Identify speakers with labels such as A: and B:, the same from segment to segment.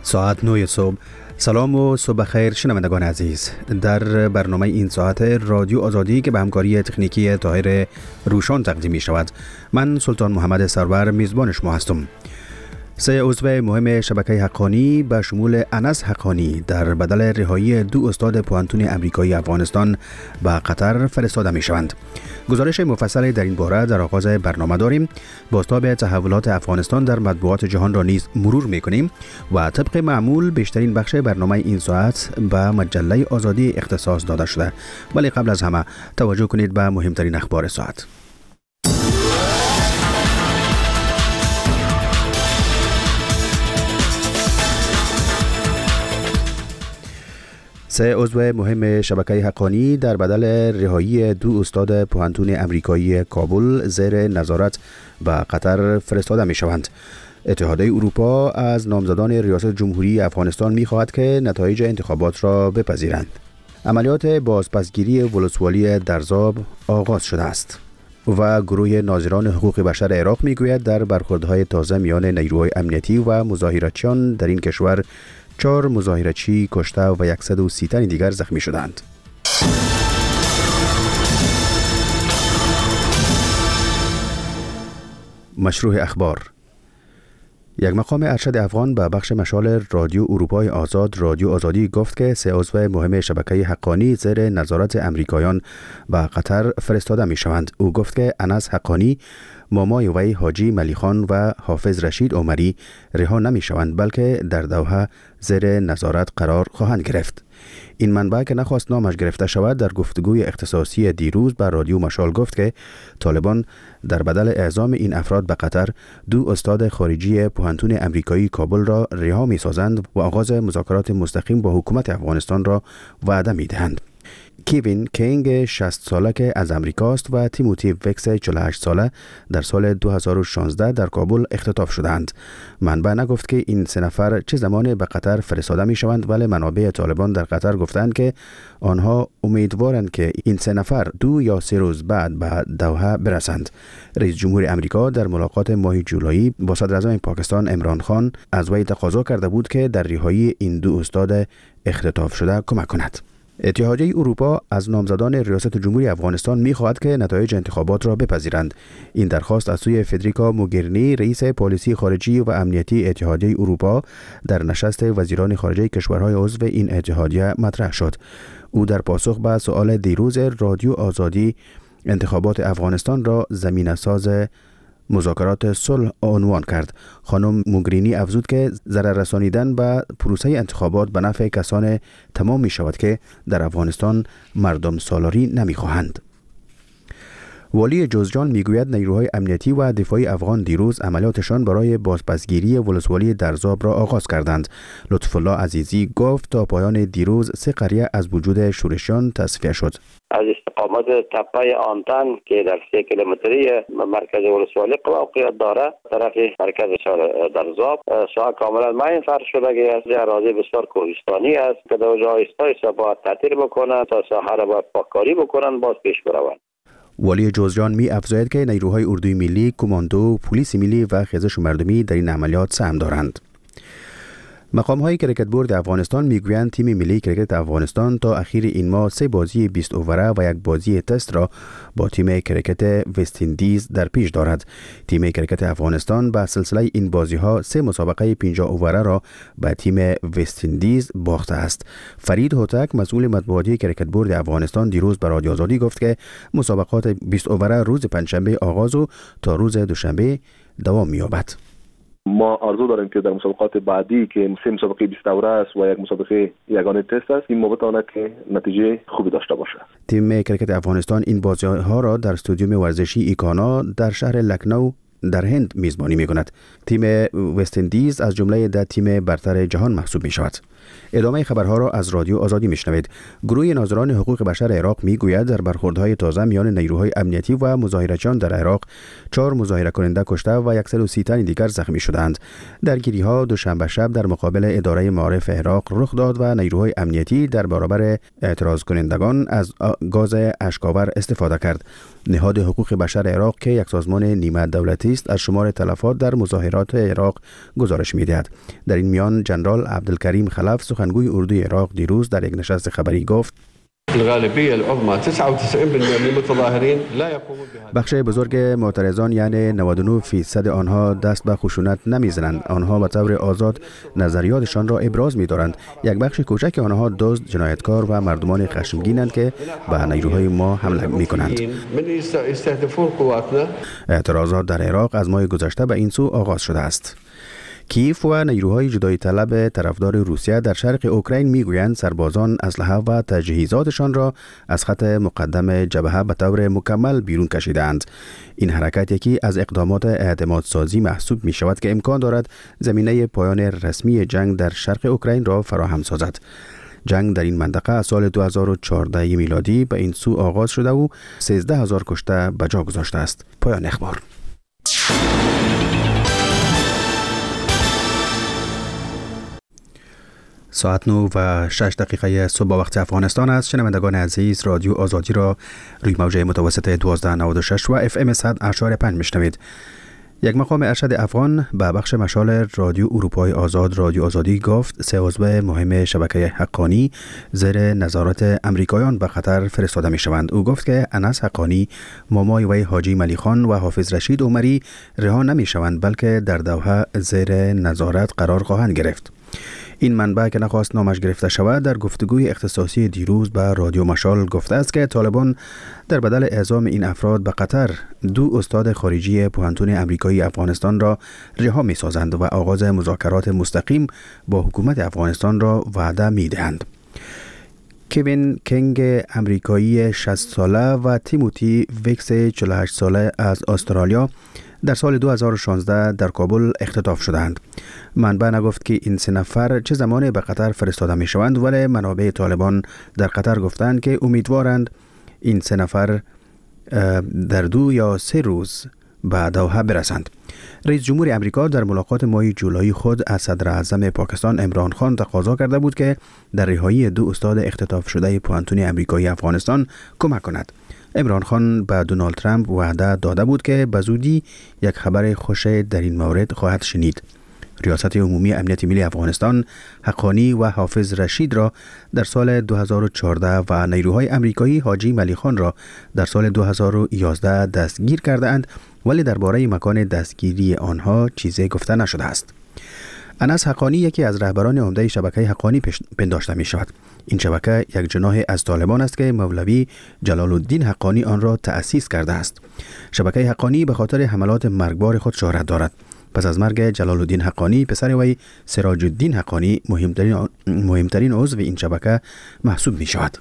A: ساعت 9 صبح. سلام و صبح خیر شنوندگان عزیز. در برنامه این ساعت رادیو آزادی که به همکاری تکنیکی طاهر روشان تقدیم می شود، من سلطان محمد سرور میزبان شما هستم. 3 عضو مهم شبکه حقانی به شمول انس حقانی در بدل رهایی 2 استاد پوهنتون امریکایی افغانستان به قطر فرستاده می شوند. گزارش مفصل در این باره در آغاز برنامه داریم. بازتاب تحولات افغانستان در مطبوعات جهان را نیز مرور می کنیم و طبق معمول بیشترین بخش برنامه این ساعت به مجله آزادی اختصاص داده شده. ولی قبل از همه توجه کنید به مهمترین اخبار ساعت. 3 عضو مهم شبکه حقانی در بدل رهایی 2 استاد پوهنتون امریکایی کابل زیر نظارت به قطر فرستاده می شوند. اتحادیه اروپا از نامزدان ریاست جمهوری افغانستان می خواهد که نتایج انتخابات را بپذیرند. عملیات بازپسگیری ولسوالی درزاب آغاز شده است و گروه ناظران حقوق بشر عراق می گوید در برخوردهای تازه میان نیروهای امنیتی و مظاهراتچیان در این کشور 4 مظاهره‌چی کشته و 130 تن دیگر زخمی شدند. مشروع اخبار. یک مقام ارشد افغان به بخش مشال رادیو اروپای آزاد رادیو آزادی گفت که 3 عضو مهم شبکه حقانی زیر نظارت امریکایان به قطر فرستاده می شوند. او گفت که انس حقانی، مامای وی حاجی ملیخان و حافظ رشید عمری رها نمی شوند بلکه در دوحه زیر نظارت قرار خواهند گرفت. این منبع که نخواست نامش گرفته شود در گفتگوی اختصاصی دیروز بر رادیو مشال گفت که طالبان در بدل اعزام این افراد به قطر 2 استاد خارجی پوهنتون امریکایی کابل را رها می سازند و آغاز مذاکرات مستقیم با حکومت افغانستان را وعده می دهند. کیوین کینگ 60 ساله که از امریکاست و تیموتی وکس 48 ساله در سال 2016 در کابل اختطاف شدند. منبع نگفت که این 3 نفر چه زمان به قطر فرستاده می شوند، ولی منابع طالبان در قطر گفتند که آنها امیدوارند که این 3 نفر 2 یا 3 روز بعد به دوحه برسند. رئیس جمهور امریکا در ملاقات ماه جولای با صدر اعظم پاکستان عمران خان از وی تقاضا کرده بود که در رهایی این 2 استاد اختطاف شده کمک کند. اتحادیه اروپا از نامزدان ریاست جمهوری افغانستان می‌خواهد که نتایج انتخابات را بپذیرند. این درخواست از سوی فدریکا موگرینی رئیس پالیسی خارجی و امنیتی اتحادیه اروپا در نشست وزیران خارجه کشورهای عضو این اتحادیه مطرح شد. او در پاسخ به سؤال دیروز رادیو آزادی انتخابات افغانستان را زمینه‌ساز مذاکرات صلح عنوان کرد. خانم موگرینی افزود که ضرر رسانیدن به پروسه انتخابات به نفع کسان تمام می شود که در افغانستان مردم سالاری نمی خواهند. والی جوزجان میگوید نیروهای امنیتی و دفاعی افغان دیروز عملیاتشان برای بازپسگیری ولسوالی درزاب را آغاز کردند. لطف الله عزیزی گفت تا پایان دیروز 3 قریه از وجود شورشیان تصفیه شد.
B: از استقامت تپه آنتن که در 3 کیلومتری مرکز ولسوالی واقع داره طرف مرکز شهر درزاب ساحه کاملا ماین فرش شده است. اراضی بسیار کوهستانی است که در جای است باید تعطیل بکنند تا ساحه را باید پاککاری بکنند باز پیش بروند.
A: والی جوزجان می افزاید که نیروهای اردوی ملی، کماندو، پلیس ملی و خیزش مردمی در این عملیات سهم دارند. مقام‌های کریکت بورد افغانستان میگویند تیم ملی کریکت افغانستان تا اخیر این ماه 3 بازی 20 اووره و 1 بازی تست را با تیم کریکت وست اندیز در پیش دارد. تیم کریکت افغانستان به سلسله این بازی‌ها 3 مسابقه 50 اووره را به تیم وست اندیز باخته است. فرید هوتک مسئول مطبوعاتی کریکت بورد افغانستان دیروز به رادیو آزادی گفت که مسابقات 20 اووره روز پنجشنبه آغاز و تا روز دوشنبه دوام می‌یابد.
C: ما آرزو داریم که در مسابقات بعدی که 3 مسابقه 20 اوره است و 1 مسابقه یگانه تست است این بتواند که نتیجه خوبی داشته باشد.
A: تیم کریکت افغانستان این بازی‌ها را در استادیوم ورزشی ایکانا در شهر لکنو در هند میزبانی می‌کند. تیم وست اندیز از جمله 10 تیم برتر جهان محسوب می‌شود. ادامه خبرها را از رادیو آزادی میشنوید. گروه ناظران حقوق بشر عراق میگوید در برخوردهای تازه میان نیروهای امنیتی و مظاهرچیان در عراق 4 مظاهره کننده کشته و 130 تن دیگر زخمی شدند. درگیری‌ها دوشنبه شب در مقابل اداره معارف عراق رخ داد و نیروهای امنیتی در برابر اعتراض کنندگان از گاز اشک‌آور استفاده کرد. نهاد حقوق بشر عراق که یک سازمان نیمه دولتی است از شمار تلفات در مظاهرات عراق گزارش می‌دهد. در این میان جنرال عبدالکریم خلف سخنگوی اردوی عراق دیروز در یک نشست خبری گفت
D: الغالبیه العظمى 99% من المتظاهرین لا يقومون بهذا.
A: بخش بزرگ معترضان یعنی 99% آنها دست به خشونت نمیزنند. آنها به طور آزاد نظریاتشان را ابراز می‌دارند. یک بخش کوچک آنها دزد، جنایتکار و مردمان خشمگینند که به نیروهای ما حمله می‌کنند. اعتراضات در عراق از ماه گذشته به این سو آغاز شده است. کیف و نیروهای جدایی طلب طرفدار روسیه در شرق اوکراین میگویند سربازان اسلحه و تجهیزاتشان را از خط مقدم جبهه به طور مکمل بیرون کشیدند. این حرکت یکی از اقدامات اعتماد سازی محسوب می شود که امکان دارد زمینه پایان رسمی جنگ در شرق اوکراین را فراهم سازد. جنگ در این منطقه از سال 2014 میلادی به این سو آغاز شده و 13,000 کشته به جا گذاشته است. پایان اخبار. ساعت 9:06 صبح وقت افغانستان است. شنوندگان عزیز، رادیو آزادی را روی موج متوسط 1296 و FM 100.5 میشنوید. یک مقام ارشد افغان به بخش مشال رادیو اروپای آزاد رادیو آزادی گفت 3 عضو مهم شبکه حقانی زیر نظارت امریکایان به قطر فرستاده می شوند. او گفت که انس حقانی، مامای وی حاجی ملی خان و حافظ رشید عمری رها نمی شوند بلکه در دوحه زیر نظارت قرار خواهند گرفت. این منبع که نخواست نامش گرفته شود در گفتگوی اختصاصی دیروز به رادیو مشال گفته است که طالبان در بدل اعزام این افراد به قطر 2 استاد خارجی پوهنتون امریکایی افغانستان را رها می سازند و آغاز مذاکرات مستقیم با حکومت افغانستان را وعده می دهند. کوین کینگ امریکایی 60 ساله و تیموتی ویکس 48 ساله از استرالیا در سال 2016 در کابل اختطاف شدند. منبع نگفت که این 3 نفر چه زمانی به قطر فرستاده می شوند، ولی منابع طالبان در قطر گفتند که امیدوارند این 3 نفر در 2 یا 3 روز به دوحه برسند. رئیس جمهور امریکا در ملاقات ماه جولای خود از صدر اعظم پاکستان عمران خان تقاضا کرده بود که در رهایی 2 استاد اختطاف شده پوهنتون امریکایی افغانستان کمک کند. عمران خان به دونالد ترامپ وعده داده بود که به زودی یک خبر خوش در این مورد خواهد شنید. ریاست عمومی امنیت ملی افغانستان حقانی و حافظ رشید را در سال 2014 و نیروهای امریکایی حاجی ملی خان را در سال 2011 دستگیر کرده اند، ولی درباره مکان دستگیری آنها چیزی گفته نشده است. انس حقانی یکی از رهبران عمده شبکه حقانی پنداشته می شود. این شبکه یک جناح از طالبان است که مولوی جلال الدین حقانی آن را تأسیس کرده است. شبکه حقانی به خاطر حملات مرگبار خود شهرت دارد. پس از مرگ جلال الدین حقانی، پسر وی سراج الدین حقانی مهمترین عضو این شبکه محسوب می شود.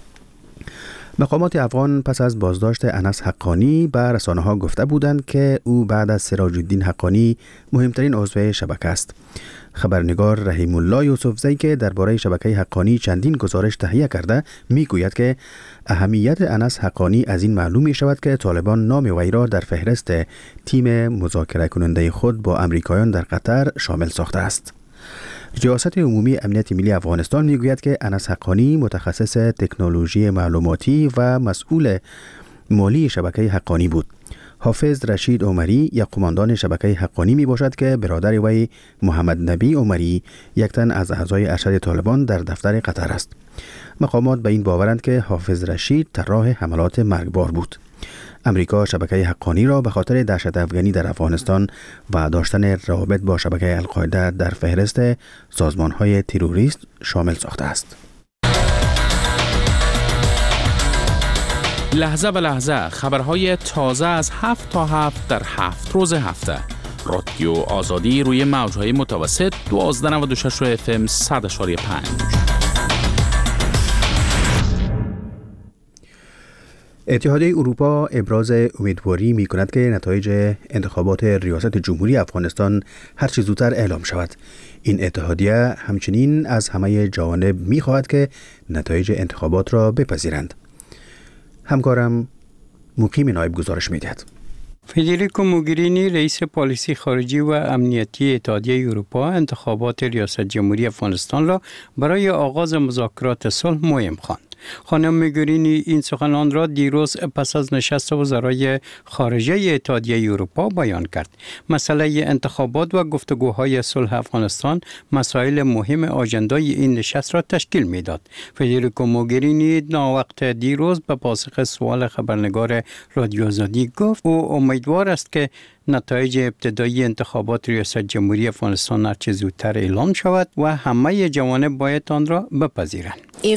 A: مقامات افغان پس از بازداشت انس حقانی به رسانه‌ها گفته بودند که او بعد از سراج الدین حقانی مهمترین عضو شبکه است. خبرنگار رحیم الله یوسفزی که درباره شبکه حقانی چندین گزارش تهیه کرده میگوید که اهمیت انس حقانی از این معلوم می شود که طالبان نام وی را در فهرست تیم مذاکره کننده خود با امریکایان در قطر شامل ساخته است. ریاست عمومی امنیت ملی افغانستان میگوید که انس حقانی متخصص تکنولوژی معلوماتی و مسئول مالی شبکه حقانی بود. حافظ رشید عمری یک قماندان شبکه حقانی می باشد که برادر وی محمد نبی عمری یک تن از اعضای ارشد طالبان در دفتر قطر است. مقامات به این باورند که حافظ رشید طراح حملات مرگبار بود. امریکا شبکه حقانی را به خاطر دهشت افغانی در افغانستان و داشتن روابط با شبکه القاعده در فهرست سازمان‌های تروریست شامل ساخته است.
E: لحظه به لحظه خبرهای تازه از 7 تا 7 در 7 روز هفته. رادیو آزادی روی موج‌های متوسط 1296 FM 100.5.
A: اتحادیه اروپا ابراز امیدواری می کند که نتایج انتخابات ریاست جمهوری افغانستان هر چه زودتر اعلام شود. این اتحادیه همچنین از همه جوانب می خواهد که نتایج انتخابات را بپذیرند. همکارم مقیم نایب گزارش می دهد.
F: فدریکو موگرینی رئیس پالیسی خارجی و امنیتی اتحادیه اروپا انتخابات ریاست جمهوری افغانستان را برای آغاز مذاکرات صلح مهم خواند. خانم موگرینی این سخنان را دیروز پس از نشست وزرای خارجه اتحادیه اروپا بیان کرد. مسئله انتخابات و گفتگوهای صلح افغانستان مسائل مهم آژندای این نشست را تشکیل میداد. فدریکو موگرینی ناوقت دیروز به پاسخ سوال خبرنگار رادیو آزادی گفت او امیدوار است که نتایج ابتدایی انتخابات ریاست جمهوری افغانستان هرچه زودتر اعلام شود و همه جوانب باید آن را بپذیرند.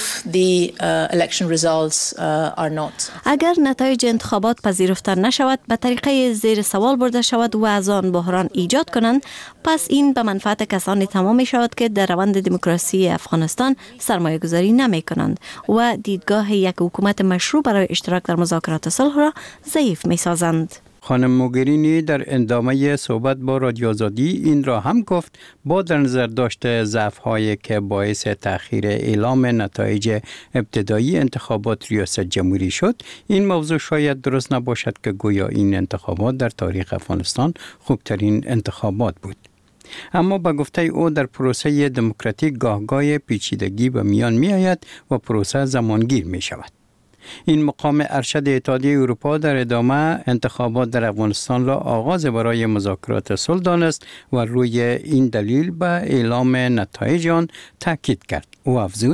G: اگر نتایج انتخابات پذیرفته نشود، به طریقه زیر سوال برده شود و از آن بحران ایجاد کنند، پس این به منفعت کسانی تمام می شود که در روند دموکراسی افغانستان سرمایه گذاری نمی کنند و دیدگاه یک حکومت مشروع برای اشتراک در مذاکرات صلح را ضعیف می سازند.
F: خانم موگرینی در ادامه صحبت با رادیو آزادی این را هم گفت با در نظر داشت ضعف‌هایی که باعث تأخیر اعلام نتایج ابتدایی انتخابات ریاست جمهوری شد، این موضوع شاید درست نباشد که گویا این انتخابات در تاریخ افغانستان خوبترین انتخابات بود. اما با گفته او در پروسه دموکراتیک گاهگاه پیچیدگی به میان می آید و پروسه زمانگیر می شود. این مقام ارشد اتحادیه اروپا در ادامه انتخابات در افغانستان را آغاز برای مذاکرات صلح دانست و روی این دلیل به اعلام نتایج آن تاکید کرد. او افزود: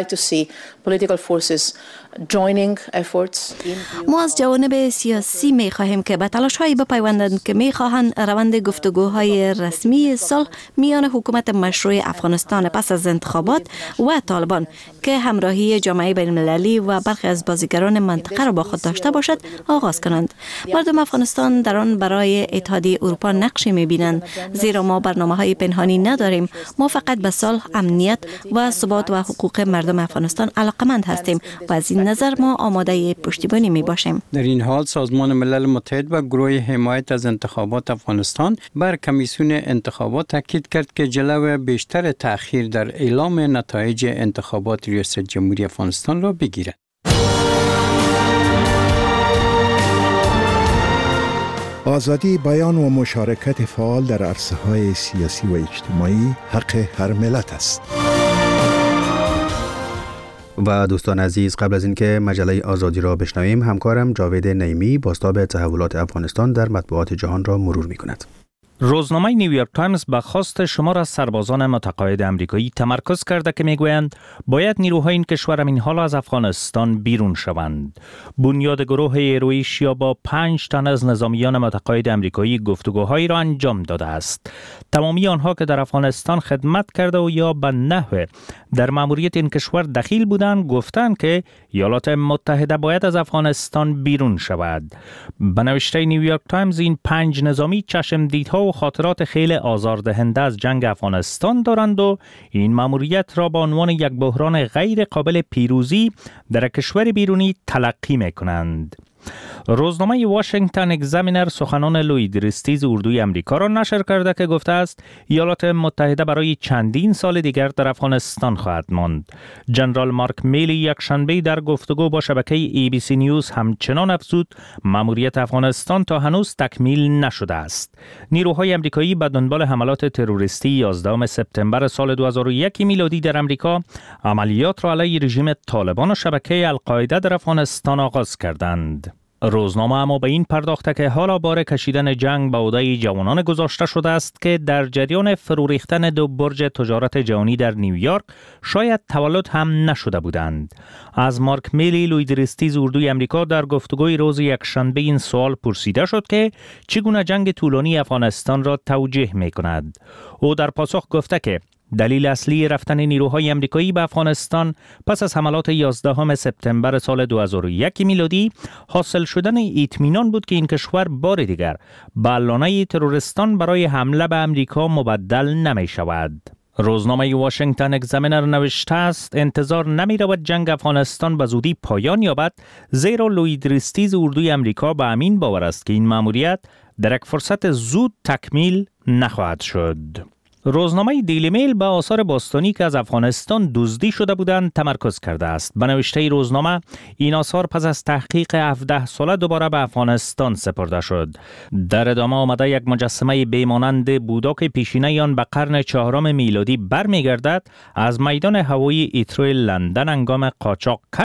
G: ما از جوانب سیاسی می خواهیم که به تلاش‌هایی بپیوندند که می خواهند روند گفتگوهای رسمی صلح میان حکومت مشروع افغانستان پس از انتخابات و طالبان که همراهی جامعه بین‌المللی و برخی از بازیگران منطقه را با خود داشته باشد آغاز کنند. مردم افغانستان در آن برای اتحادیه اروپا نقشی می‌بینند، زیرا ما برنامه‌های پنهانی نداریم. ما فقط به صلح، امنیت و ثبات و حقوق مردم افغانستان علاقمند هستیم و از این نظر ما آماده پشتیبانی می باشیم.
F: در این حال سازمان ملل متحد و گروه حمایت از انتخابات افغانستان بر کمیسیون انتخابات تاکید کرد که جلو بیشتر تأخیر در اعلام نتایج انتخابات ریاست جمهوری افغانستان را بگیرد.
H: آزادی بیان و مشارکت فعال در عرصه‌های سیاسی و اجتماعی حق هر ملت است.
A: و دوستان عزیز، قبل از اینکه مجله آزادی را بشنویم، همکارم جاوید نعیمی بازتاب تحولات افغانستان در مطبوعات جهان را مرور می‌کند.
I: روزنامه نیویورک تایمز به خواست شمار از سربازان متقاعد آمریکایی تمرکز کرده که میگویند باید نیروهای این کشور این حال از افغانستان بیرون شوند. بنیاد گروه ایروی شیا با 5 تن از نظامیان متقاعد آمریکایی گفتگوهایی را انجام داده است. تمامی آنها که در افغانستان خدمت کرده و یا به نحو در ماموریت این کشور دخیل بودند گفتند که ایالات متحده باید از افغانستان بیرون شود. به نوشته نیویورک تایمز این 5 نظامی چشمدیدها و خاطرات خیلی آزاردهنده از جنگ افغانستان دارند و این ماموریت را به عنوان یک بحران غیر قابل پیروزی در کشور بیرونی تلقی می‌کنند. روزنامه واشنگتن اگزامینر سخنان لوید ریستیز اردوی امریکا را نشر کرده که گفته است ایالات متحده برای چندین سال دیگر در افغانستان خواهد ماند. جنرال مارک میلی یکشنبه در گفتگو با شبکه ABC نیوز همچنان افزود ماموریت افغانستان تا هنوز تکمیل نشده است. نیروهای امریکایی به دنبال حملات تروریستی 11 سپتامبر سال 2001 میلادی در امریکا عملیات را علیه رژیم طالبان و شبکه القاعده در افغانستان آغاز کردند. روزنامه اما به این پرداخته که حالا بار کشیدن جنگ به عهده جوانان گذاشته شده است که در جریان فرو ریختن 2 برج تجارت جهانی در نیویورک شاید تولد هم نشده بودند. از مارک میلی لوید ریستیز اردوی امریکا در گفتگوی روز یکشنبه این سوال پرسیده شد که چگونه جنگ طولانی افغانستان را توجیه می کند. او در پاسخ گفته که دلیل اصلی رفتن نیروهای امریکایی به افغانستان پس از حملات 11 سپتامبر سال 2001 میلادی حاصل شدن اطمینان بود که این کشور بار دیگر به لانه تروریستان برای حمله به امریکا مبدل نمی شود. روزنامه واشنگتن اگزامینر نوشته است انتظار نمی رود جنگ افغانستان به زودی پایان یابد، زیرا لوید ریستیز اردوی امریکا به امین باور است که این مأموریت در یک فرصت زود تکمیل نخواهد شد. روزنامه دیلی میل به آثار باستانی که از افغانستان دزدی شده بودند تمرکز کرده است. به نوشته روزنامه این آثار پس از تحقیق 17 ساله دوباره به افغانستان سپرده شد. در ادامه آمده یک مجسمه بیمانند بودا که پیشینه آن به قرن 4 میلادی برمیگردد از میدان هوایی ایترو لندن هنگام قاچاق